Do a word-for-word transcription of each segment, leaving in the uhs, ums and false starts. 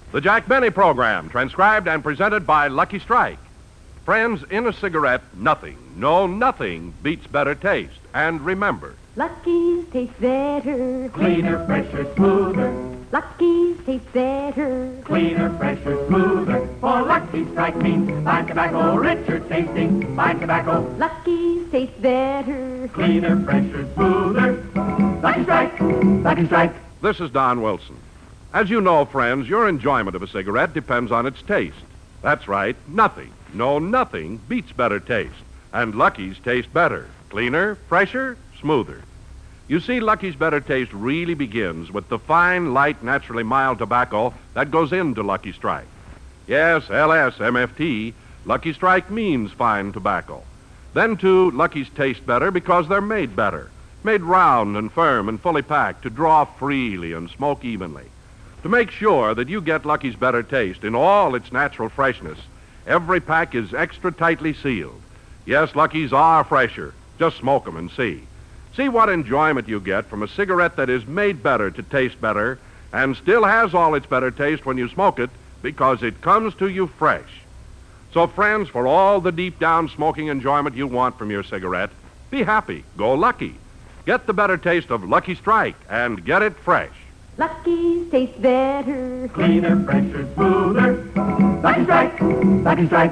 The Jack Benny Program, transcribed and presented by Lucky Strike. Friends, in a cigarette, nothing, no, nothing beats better taste. And remember, Lucky's taste better. Cleaner, fresher, smoother. Lucky's taste better. Cleaner, fresher, smoother. For Lucky Strike means fine tobacco, richer tasting, fine tobacco. Lucky's taste better. Cleaner, fresher, smoother. Lucky Strike, Lucky Strike. this is Don Wilson. As you know, friends, your enjoyment of a cigarette depends on its taste. That's right, nothing, no, nothing beats better taste. And Lucky's taste better. Cleaner, fresher, smoother. You see, Lucky's better taste really begins with the fine, light, naturally mild tobacco that goes into Lucky Strike. Yes, L S M F T, Lucky Strike means fine tobacco. Then, too, Lucky's taste better because they're made better. Made round and firm and fully packed to draw freely and smoke evenly. To make sure that you get Lucky's better taste in all its natural freshness, every pack is extra tightly sealed. Yes, Lucky's are fresher. Just smoke 'em and see. See what enjoyment you get from a cigarette that is made better to taste better and still has all its better taste when you smoke it because it comes to you fresh. So, friends, for all the deep-down smoking enjoyment you want from your cigarette, be happy. Go Lucky. Get the better taste of Lucky Strike and get it fresh. Lucky's taste better. Cleaner, fresher, smoother. Lucky Strike, Lucky Strike.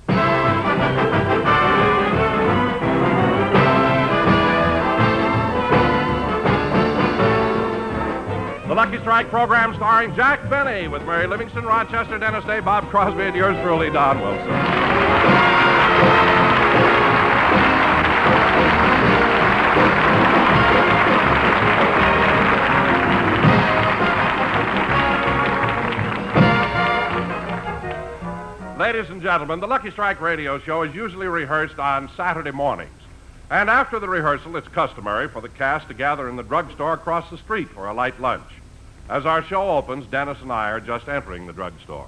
The Lucky Strike program starring Jack Benny with Mary Livingston, Rochester, Dennis Day, Bob Crosby, and yours truly, Don Wilson. Ladies and gentlemen, the Lucky Strike radio show is usually rehearsed on Saturday mornings. And after the rehearsal, it's customary for the cast to gather in the drugstore across the street for a light lunch. As our show opens, Dennis and I are just entering the drugstore.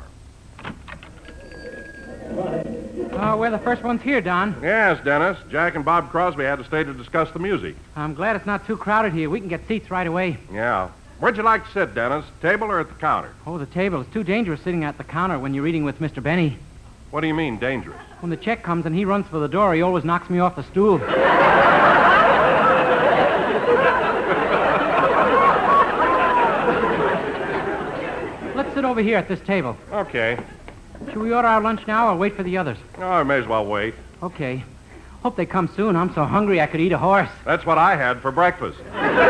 Oh, we're the first ones here, Don. Yes, Dennis. Jack and Bob Crosby had to stay to discuss the music. I'm glad it's not too crowded here. We can get seats right away. Yeah. Where'd you like to sit, Dennis? Table or at the counter? Oh, the table. It's too dangerous sitting at the counter when you're eating with Mister Benny. What do you mean, dangerous? When the check comes and he runs for the door, he always knocks me off the stool. Let's sit over here at this table. Okay. Should we order our lunch now or wait for the others? Oh, I may as well wait. Okay. Hope they come soon. I'm so hungry I could eat a horse. That's what I had for breakfast.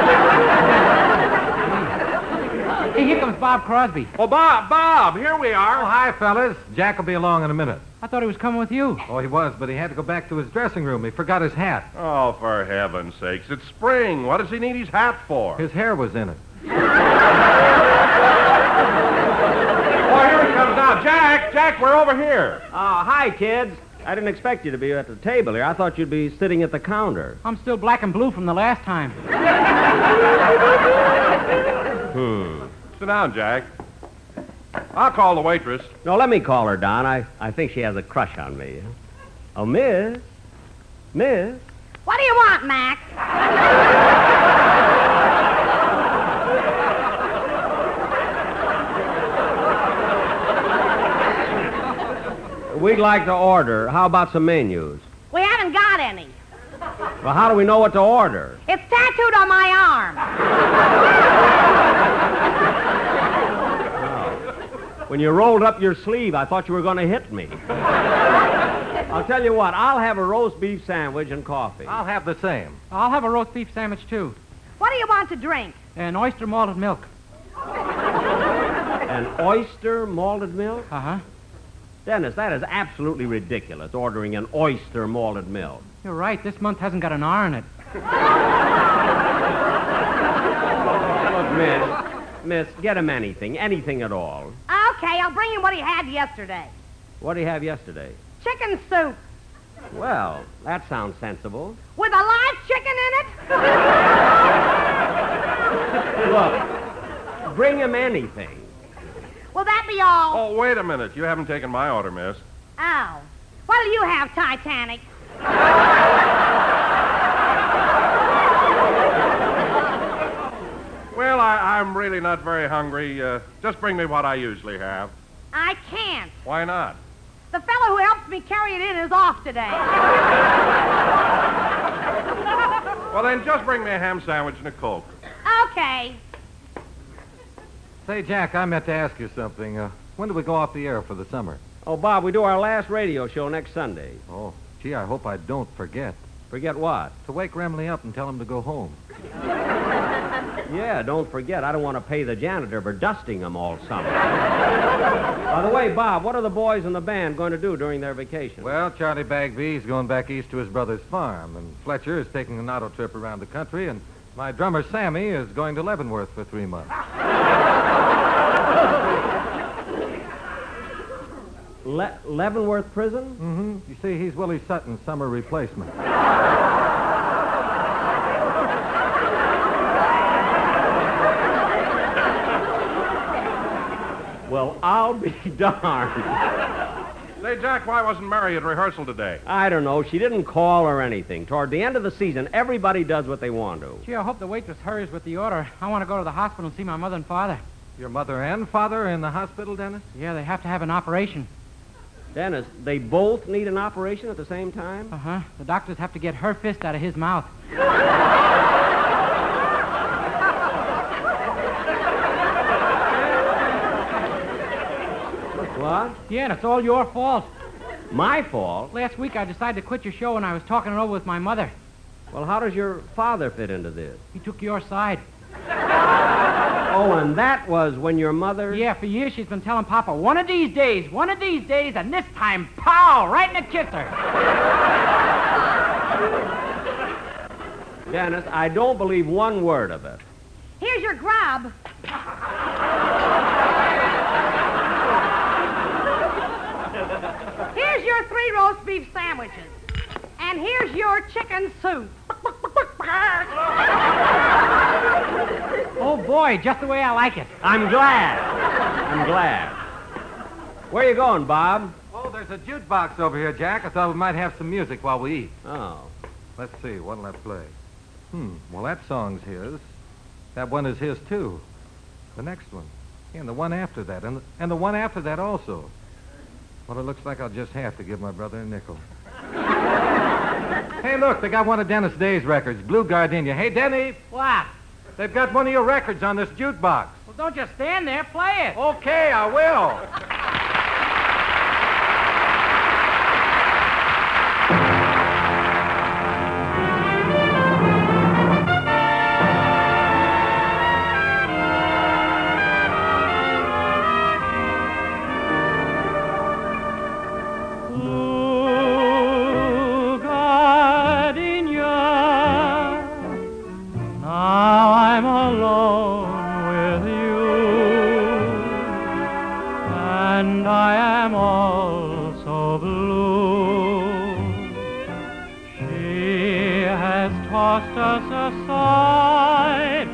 Hey, here comes Bob Crosby. Oh, Bob, Bob, here we are. Oh, hi, fellas. Jack will be along in a minute. I thought he was coming with you. Oh, he was, but he had to go back to his dressing room. He forgot his hat. Oh, for heaven's sakes. It's spring. What does he need his hat for? His hair was in it. Oh, here he comes now. Jack, Jack, we're over here. Uh, hi, kids. I didn't expect you to be at the table here. I thought you'd be sitting at the counter. I'm still black and blue from the last time. Hmm. Sit down, Jack. I'll call the waitress. No, let me call her, Don. I, I think she has a crush on me. Oh, miss? Miss? What do you want, Mac? We'd like to order. How about some menus? We haven't got any. Well, how do we know what to order? It's tattooed on my arm. When you rolled up your sleeve, I thought you were going to hit me. I'll tell you what. I'll have a roast beef sandwich and coffee. I'll have the same. I'll have a roast beef sandwich, too. What do you want to drink? And oyster malted milk. An oyster malted milk? Uh-huh. Dennis, that is absolutely ridiculous, ordering an oyster malted milk. You're right. This month hasn't got an R in it. Look, miss, miss, get him anything, anything at all. Okay, I'll bring him what he had yesterday. What did he have yesterday? Chicken soup. Well, that sounds sensible. With a live chicken in it? Look, bring him anything. Will that be all? Oh, wait a minute. You haven't taken my order, miss. Oh. What'll you have, Titanic? Well, Well, I, I'm really not very hungry. Uh, just bring me what I usually have. I can't. Why not? The fellow who helps me carry it in is off today. Well, then just bring me a ham sandwich and a Coke. Okay. Say, Jack, I meant to ask you something. Uh, when do we go off the air for the summer? Oh, Bob, we do our last radio show next Sunday. Oh, gee, I hope I don't forget. Forget what? To wake Remley up and tell him to go home. Yeah, don't forget, I don't want to pay the janitor for dusting them all summer. By the way, Bob, what are the boys in the band going to do during their vacation? Well, Charlie Bagby's going back east to his brother's farm, and Fletcher is taking an auto trip around the country, and my drummer Sammy is going to Leavenworth for three months. Le- Leavenworth Prison? Mm-hmm. You see, he's Willie Sutton's summer replacement. Well, I'll be darned. Say, Jack, why wasn't Mary at rehearsal today? I don't know. She didn't call or anything. Toward the end of the season, everybody does what they want to. Gee, I hope the waitress hurries with the order. I want to go to the hospital and see my mother and father. Your mother and father are in the hospital, Dennis? Yeah, they have to have an operation. Dennis, they both need an operation at the same time? Uh-huh. The doctors have to get her fist out of his mouth. What? Yeah, and it's all your fault. My fault? Last week I decided to quit your show and I was talking it over with my mother. Well, how does your father fit into this? He took your side. Oh, and that was when your mother... Yeah, for years she's been telling Papa, one of these days, one of these days, and this time, pow, right in the kisser. Dennis, I don't believe one word of it. Here's your grub. Here's your three roast beef sandwiches. And here's your chicken soup. Oh, boy, just the way I like it. I'm glad. I'm glad. Where are you going, Bob? Oh, there's a jukebox over here, Jack. I thought we might have some music while we eat. Oh. Let's see, what'll I play? Hmm, well, that song's his. That one is his, too. The next one. And the one after that. And the, and the one after that also. Well, it looks like I'll just have to give my brother a nickel. Hey, look, they got one of Dennis Day's records, Blue Gardenia. Hey, Denny, What? they've got one of your records on this jukebox. Well, don't just stand there, play it. Okay, I will. Blue gardenia, now I'm alone with you, and I am also blue. She has tossed us aside,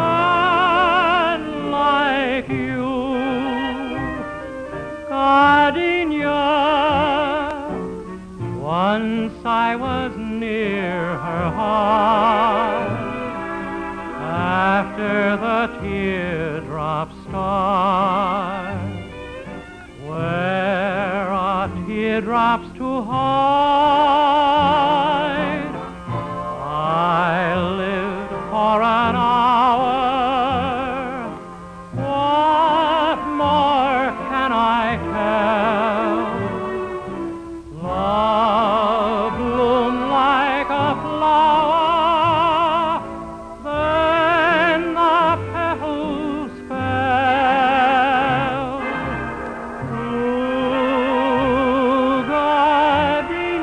and like you, gardenia. Once I was near her heart, after the teardrops start, where are teardrops to hide? I lived for an hour. What more can I tell? Love bloomed like a flower, then the petals fell. Blue gardenia.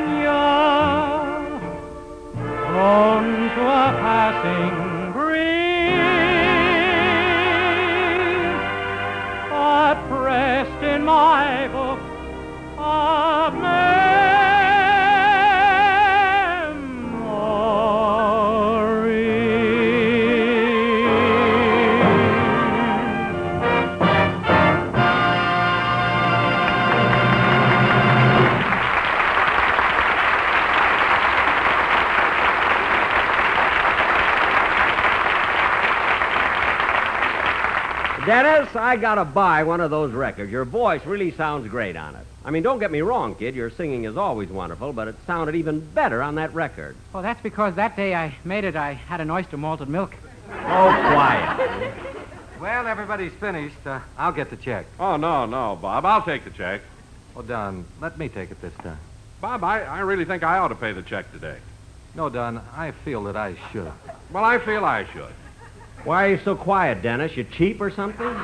Dennis, I gotta buy one of those records. Your voice really sounds great on it. I mean, don't get me wrong, kid. Your singing is always wonderful, but it sounded even better on that record. Well, that's because that day I made it, I had an oyster malted milk. Oh, quiet. Well, everybody's finished. Uh, I'll get the check. Oh, no, no, Bob. I'll take the check. Oh, Don, let me take it this time. Bob, I, I really think I ought to pay the check today. No, Don, I feel that I should. Well, I feel I should. Why are you so quiet, Dennis? You cheap or something? Huh?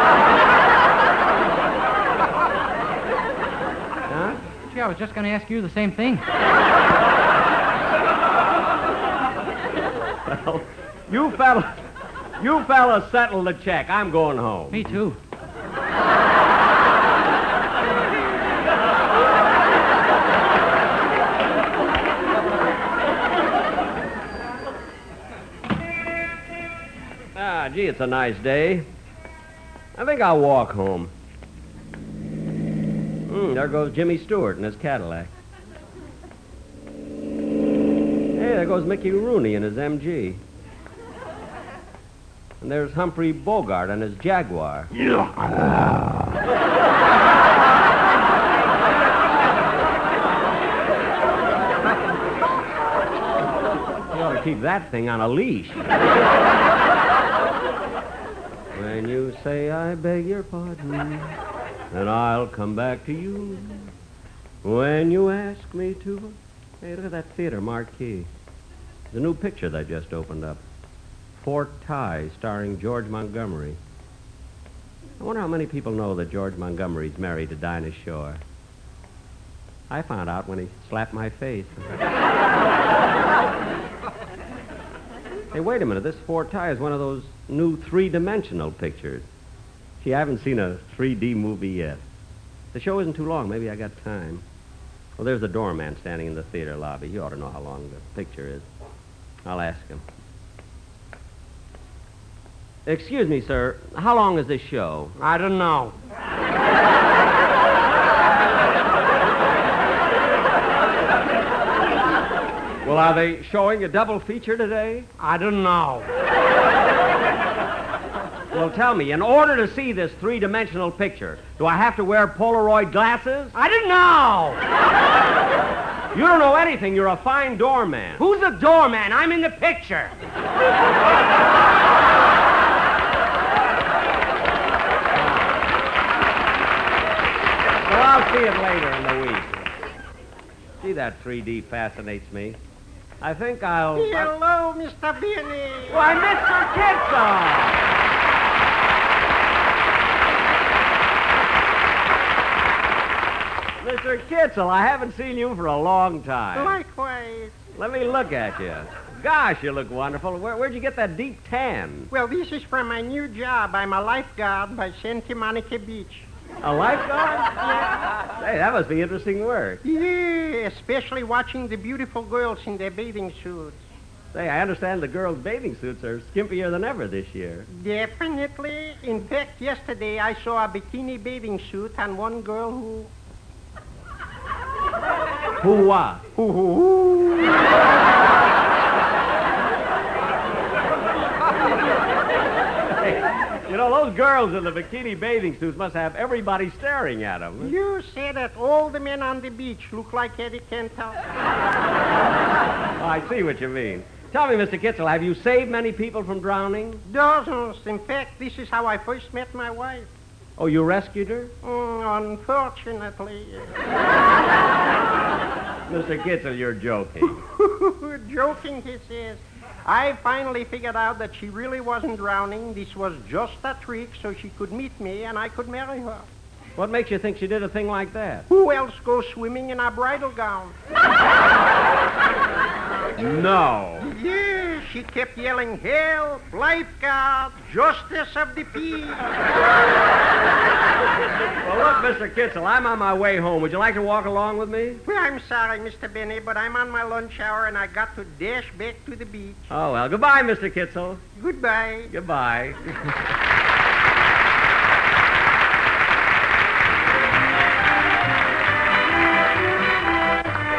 Gee, I was just going to ask you the same thing. Well, you fellas, you fellas settle the check. I'm going home. Me too. Ah, gee, it's a nice day. I think I'll walk home. Hmm, there goes Jimmy Stewart in his Cadillac. Hey, there goes Mickey Rooney in his M G. And there's Humphrey Bogart and his Jaguar. You ought to keep that thing on a leash. When you say I beg your pardon, then I'll come back to you. When you ask me to... Hey, look at that theater marquee. The new picture that just opened up. Fort Tighe, starring George Montgomery. I wonder how many people know that George Montgomery's married to Dinah Shore. I found out when he slapped my face. Hey, wait a minute. This Fort Tighe is one of those new three-dimensional pictures. Gee, I haven't seen a three D movie yet. The show isn't too long. Maybe I got time. Well, there's the doorman standing in the theater lobby. You ought to know how long the picture is. I'll ask him. Excuse me, sir. How long is this show? I don't know. Well, are they showing a double feature today? I don't know. Well, tell me, in order to see this three-dimensional picture, do I have to wear Polaroid glasses? I don't know. You don't know anything. You're a fine doorman. Who's the doorman? I'm in the picture. Well, I'll see it later in the week. Gee, that three D fascinates me. I think I'll... Hello, Mister Benny. Why, Mister Kitzel! Mister Kitzel, I haven't seen you for a long time. Likewise. Let me look at you. Gosh, you look wonderful. Where, where'd you get that deep tan? Well, this is from my new job. I'm a lifeguard by Santa Monica Beach. A lifeguard? Hey, that must be interesting work. Yeah, especially watching the beautiful girls in their bathing suits. Say, I understand the girls' bathing suits are skimpier than ever this year. Definitely. In fact, yesterday I saw a bikini bathing suit on one girl who... Who what? Who, who, who. You know, those girls in the bikini bathing suits must have everybody staring at them. You say that all the men on the beach look like Eddie Cantor. Oh, I see what you mean. Tell me, Mister Kitzel, have you saved many people from drowning? Dozens. In fact, this is how I first met my wife. Oh, you rescued her? Mm, unfortunately. Mister Kitzel, you're joking. Joking, he says. I finally figured out that she really wasn't drowning. This was just a trick so she could meet me and I could marry her. What makes you think she did a thing like that? Who else goes swimming in a bridal gown? No. Yeah, she kept yelling, help, lifeguard, justice of the peace. Well, look, Mister Kitzel, I'm on my way home. Would you like to walk along with me? Well, I'm sorry, Mister Benny, but I'm on my lunch hour and I got to dash back to the beach. Oh, well, goodbye, Mister Kitzel. Goodbye. Goodbye.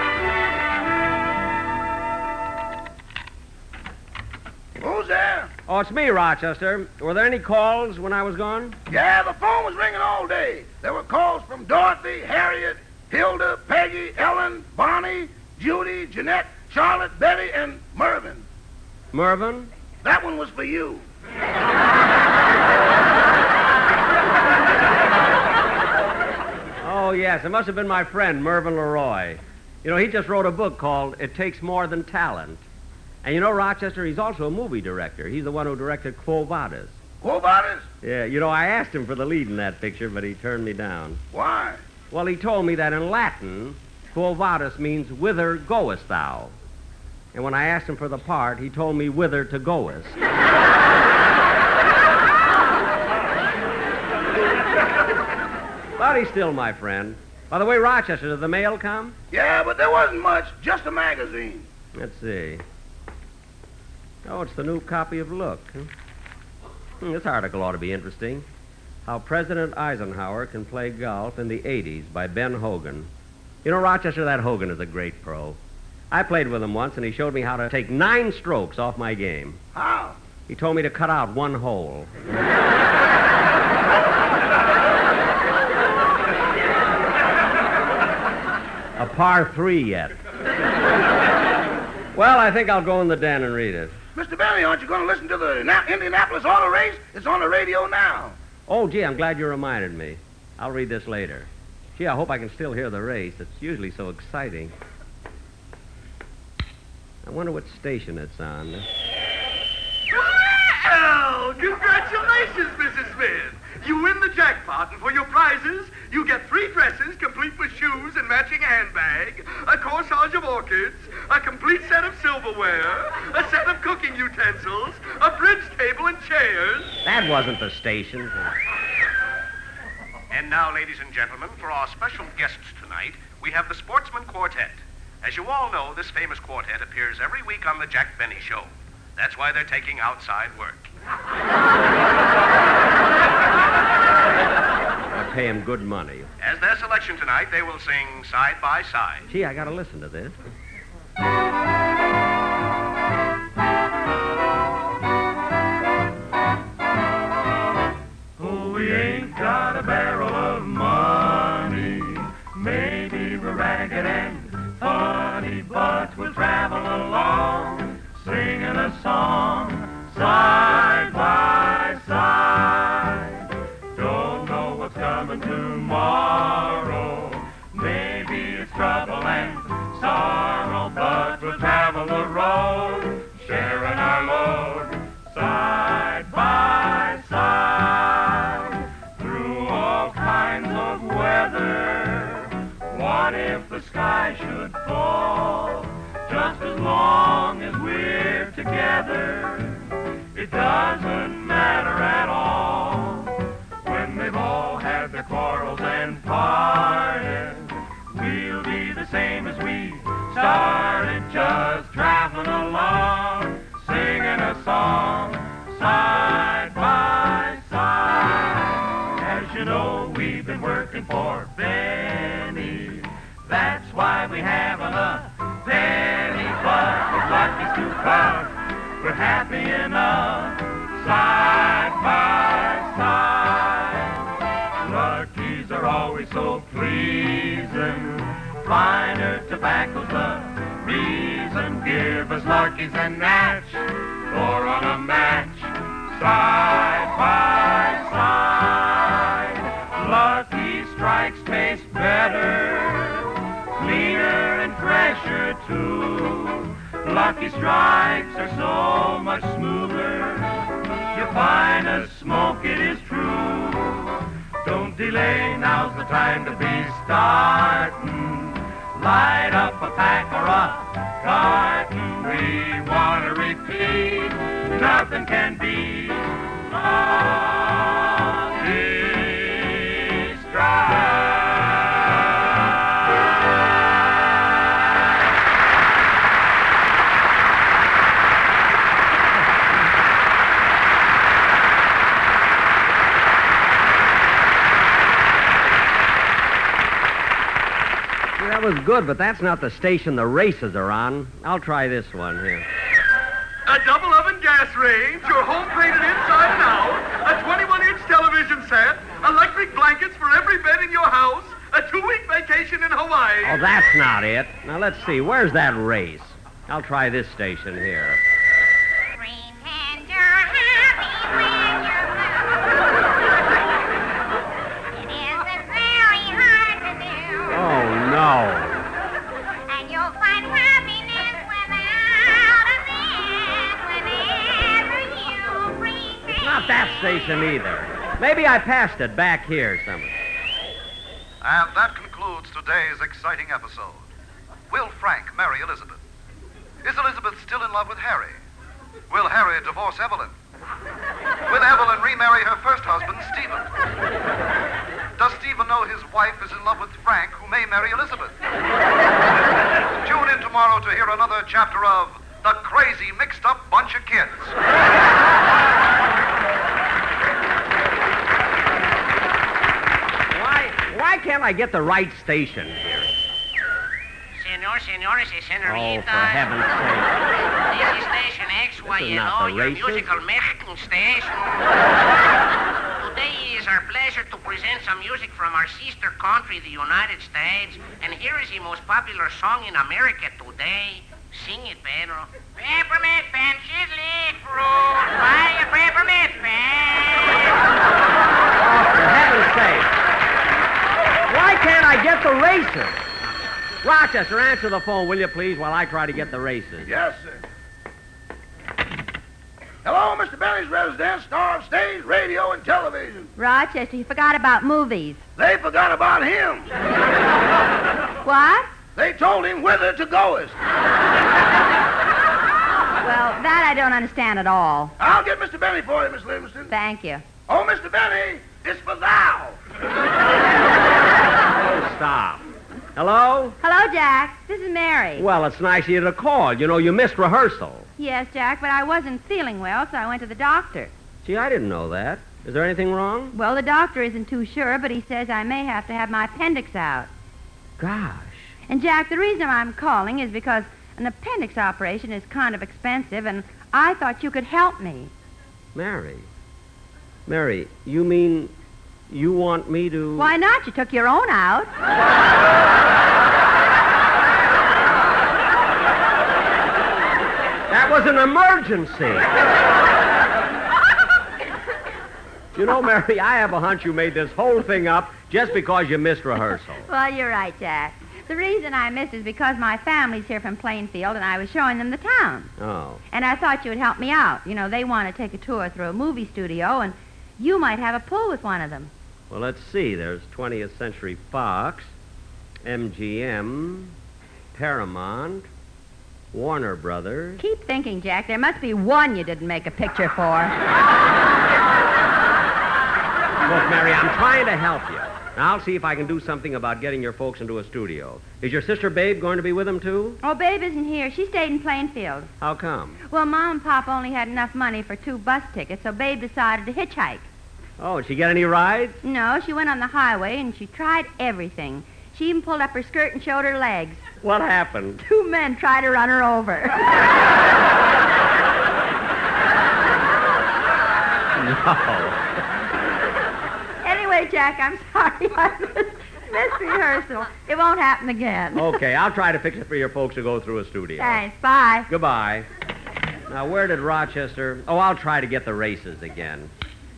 Oh, Oh, it's me, Rochester. Were there any calls when I was gone? Yeah, the phone was ringing all day. There were calls from Dorothy, Harriet, Hilda, Peggy, Ellen, Bonnie, Judy, Jeanette, Charlotte, Betty, and Mervyn. Mervyn? That one was for you. Oh, yes. It must have been my friend, Mervyn Leroy. You know, he just wrote a book called It Takes More Than Talent. And you know, Rochester, he's also a movie director. He's the one who directed Quo Vadis. Quo Vadis? Yeah, you know, I asked him for the lead in that picture, but he turned me down. Why? Well, he told me that in Latin, Quo Vadis means whither goest thou? And when I asked him for the part, he told me whither to goest. But he's still my friend. By the way, Rochester, did the mail come? Yeah, but there wasn't much. Just a magazine. Let's see. Oh, it's the new copy of Look. Hmm, this article ought to be interesting. How President Eisenhower Can Play Golf in the eighties by Ben Hogan. You know, Rochester, that Hogan is a great pro. I played with him once, and he showed me how to take nine strokes off my game. How? He told me to cut out one hole. A par three yet. Well, I think I'll go in the den and read it. Mister Benny, aren't you going to listen to the Na- Indianapolis Auto Race? It's on the radio now. Oh, gee, I'm glad you reminded me. I'll read this later. Gee, I hope I can still hear the race. It's usually so exciting. I wonder what station it's on. Well, congratulations, Missus Smith. You win the jackpot, and for your prizes, you get three dresses, complete with shoes and matching handbag, a corsage of orchids, a complete set of silverware, a set of cooking utensils, a bridge table and chairs. That wasn't the station. And now, ladies and gentlemen, for our special guests tonight, we have the Sportsman Quartet. As you all know, this famous quartet appears every week on the Jack Benny Show. That's why they're taking outside work. I pay him good money. As their selection tonight, they will sing Side by Side. Gee, I gotta listen to this. Oh, we ain't got a barrel of money. Maybe we're ragged and funny, but we'll travel along, singing a song, side by side. Don't know what's coming tomorrow. Maybe it's trouble and sorrow, but we'll travel the road, sharing our load, side by side. Through all kinds of weather, what if the sky should fall? Just as long as we're together, it doesn't matter at all. When they've all had their quarrels and parted, we'll be the same as we started, just traveling along, singing a song, side by side. As you know, we've been working for Benny. That's why we haven't a penny, but with Lucky's two cars, we're happy enough, side by side. Lucky's are always so pleasing, finer tobacco's the reason. Give us Lucky's and Natch, or on a match, side by side. Lucky Strikes taste better, cleaner and fresher too. Lucky Strikes are so much smoother. You'll find us smoke, it is true. Don't delay, now's the time to be starting. Light up a pack or a carton. We want to repeat, nothing can beat Lucky Strikes. That was good, but that's not the station the races are on. I'll try this one here. a double oven gas range, your home painted inside and out, a twenty-one inch television set, electric blankets for every bed in your house, a two-week vacation in Hawaii. Oh, that's not it. Now, let's see. Where's that race? I'll try this station here. Pretend you're happy when you're blue. It isn't very hard to do. Oh, no. And you'll find happiness without a bit whenever you pretend. Not that station either. Maybe I passed it back here somewhere. And that concludes today's exciting episode. Will Frank marry Elizabeth? Is Elizabeth still in love with Harry? Will Harry divorce Evelyn? Will Evelyn remarry her first husband, Stephen? Does Stephen know his wife is in love with Frank, who may marry Elizabeth? Tune in tomorrow to hear another chapter of The Crazy Mixed Up Bunch of Kids. Why can't I get the right station here? Senor, senores, y senorita. Oh, for heaven's sake. This is Station X Y L O, your races. musical Mexican station. Today it is our pleasure to present some music from our sister country, the United States. And here is the most popular song in America today. Sing it, Pedro. Peppermint benches, leaf fruit. Buy a peppermint bench. Oh, for heaven's sake. Why can't I get the races? Rochester, answer the phone, will you, please, while I try to get the races? Yes, sir. Hello, Mister Benny's residence, star of stage, radio, and television. Rochester, you forgot about movies. They forgot about him. What? They told him whither to goest. Well, that I don't understand at all. I'll get Mister Benny for you, Miss Livingston. Thank you. Oh, Mister Benny, it's for thou. Oh, stop. Hello? Hello, Jack. This is Mary. Well, it's nice of you to call. You know, you missed rehearsal. Yes, Jack, but I wasn't feeling well, so I went to the doctor. Gee, I didn't know that. Is there anything wrong? Well, the doctor isn't too sure, but he says I may have to have my appendix out. Gosh. And, Jack, the reason I'm calling is because an appendix operation is kind of expensive, and I thought you could help me. Mary. Mary, you mean you want me to... Why not? You took your own out. That was an emergency. You know, Mary, I have a hunch you made this whole thing up just because you missed rehearsal. Well, you're right, Jack. The reason I missed is because my family's here from Plainfield, and I was showing them the town. Oh. And I thought you would help me out. You know, they want to take a tour through a movie studio, and you might have a pull with one of them. Well, let's see. There's twentieth Century Fox, M G M, Paramount, Warner Brothers. Keep thinking, Jack. There must be one you didn't make a picture for. Look, Mary, I'm trying to help you. Now, I'll see if I can do something about getting your folks into a studio. Is your sister Babe going to be with them, too? Oh, Babe isn't here. She stayed in Plainfield. How come? Well, Mom and Pop only had enough money for two bus tickets, so Babe decided to hitchhike. Oh, did she get any rides? No, she went on the highway, and she tried everything. She even pulled up her skirt and showed her legs. What happened? Two men tried to run her over. No. Anyway, Jack, I'm sorry I missed, missed rehearsal. It won't happen again. Okay, I'll try to fix it for your folks to go through a studio. Thanks. Bye. Goodbye. Now, where did Rochester... Oh, I'll try to get the races again.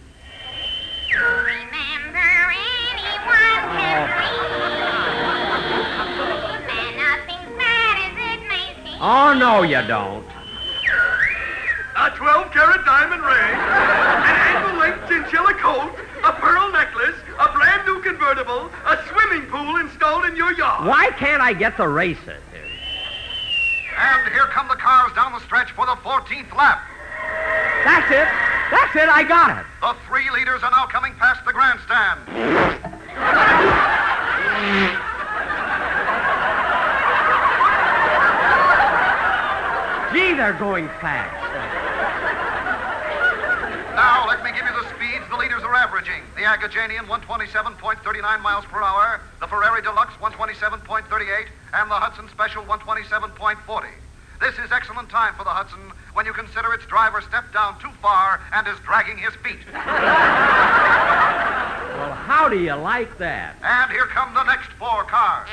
Remember anyone can dream, and nothing sad as it may seem. Oh, no, you don't. A twelve-carat diamond ring, an ankle-length chinchilla coat, a pearl necklace, a brand-new convertible, a swimming pool installed in your yard. Why can't I get the races? And here come the cars down the stretch for the fourteenth lap. That's it. That's it. I got it. The three leaders are now coming past the grandstand. Gee, they're going fast. Now, let me give you the speeds the leaders are averaging. The Agajanian, one twenty-seven point three nine miles per hour. The Ferrari Deluxe, one twenty-seven point three eight. And the Hudson Special, one twenty-seven point four zero. This is excellent time for the Hudson when you consider its driver stepped down too far and is dragging his feet. Well, how do you like that? And here come the next four cars.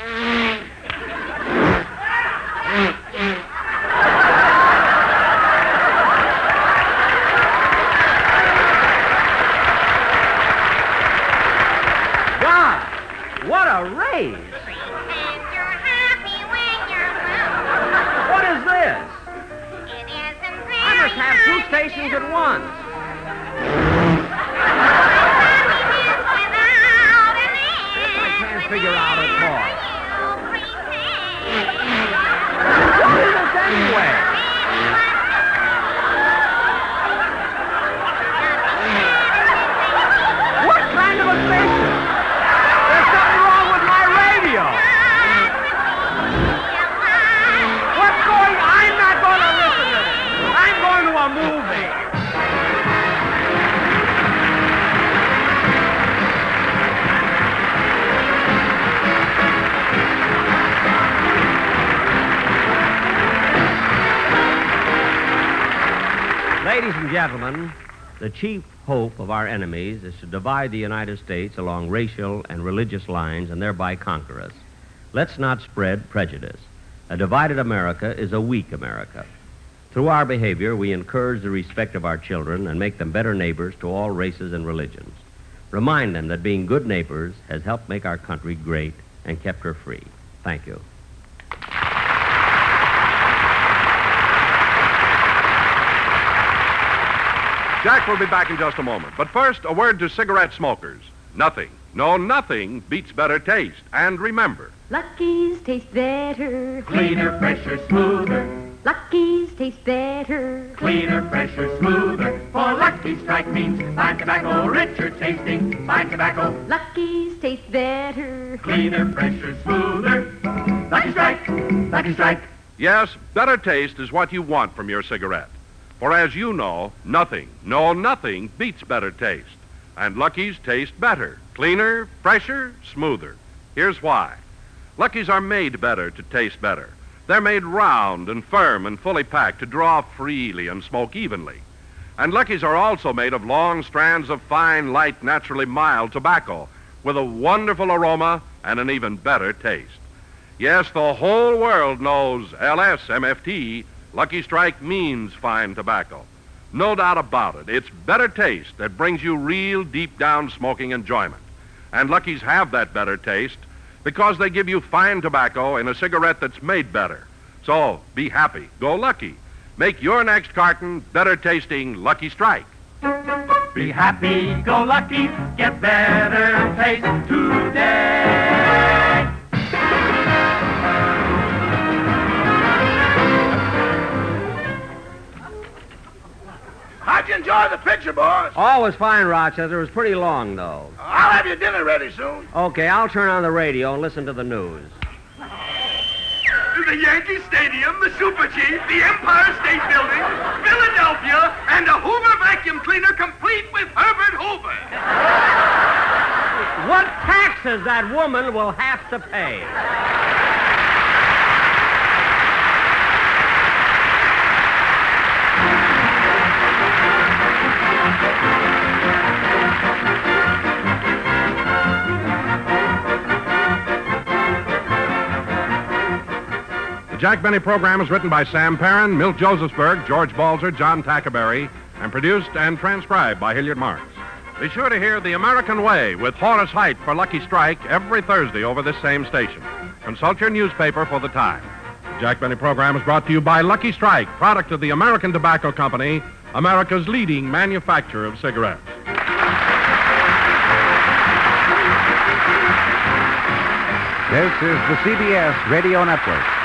God, what a race! And you're happy when you're blue. What is this? It isn't I very must have two hard to stations do. at once. Happiness without an end. I can't figure out a talk. You pretend. What is this anyway? What kind of a station? There's something wrong with my radio. What's going on? I'm not going to listen to this. I'm going to a movie. Ladies and gentlemen, the chief hope of our enemies is to divide the United States along racial and religious lines and thereby conquer us. Let's not spread prejudice. A divided America is a weak America. Through our behavior, we encourage the respect of our children and make them better neighbors to all races and religions. Remind them that being good neighbors has helped make our country great and kept her free. Thank you. Jack will be back in just a moment. But first, a word to cigarette smokers. Nothing, no nothing beats better taste. And remember, Lucky's taste better. Cleaner, fresher, smoother. Lucky's taste better. Cleaner, fresher, smoother. For Lucky Strike means fine tobacco, richer tasting, fine tobacco. Lucky's taste better. Cleaner, fresher, smoother. Lucky Strike, Lucky Strike. yes, better taste is what you want from your cigarette. For as you know, nothing, no nothing beats better taste. And Lucky's taste better, cleaner, fresher, smoother. Here's why. Lucky's are made better to taste better. They're made round and firm and fully packed to draw freely and smoke evenly. And Lucky's are also made of long strands of fine, light, naturally mild tobacco with a wonderful aroma and an even better taste. Yes, the whole world knows L S M F T, Lucky Strike means fine tobacco. No doubt about it. It's better taste that brings you real deep-down smoking enjoyment. And Lucky's have that better taste because they give you fine tobacco in a cigarette that's made better. So, be happy. Go Lucky. Make your next carton better-tasting Lucky Strike. Be happy, go lucky, get better taste today. How'd you enjoy the picture, boys? Oh, it was fine, Rochester. It was pretty long, though. I'll have your dinner ready soon. Okay, I'll turn on the radio and listen to the news. The Yankee Stadium, the Super Chief, the Empire State Building, Philadelphia, and a Hoover vacuum cleaner complete with Herbert Hoover. What taxes that woman will have to pay. The Jack Benny program is written by Sam Perrin, Milt Josephsberg, George Balzer, John Tackerberry, and produced and transcribed by Hilliard Marks. Be sure to hear The American Way with Horace Height for Lucky Strike every Thursday over this same station. Consult your newspaper for the time. The Jack Benny program is brought to you by Lucky Strike, product of the American Tobacco Company, America's leading manufacturer of cigarettes. This is the C B S Radio Network.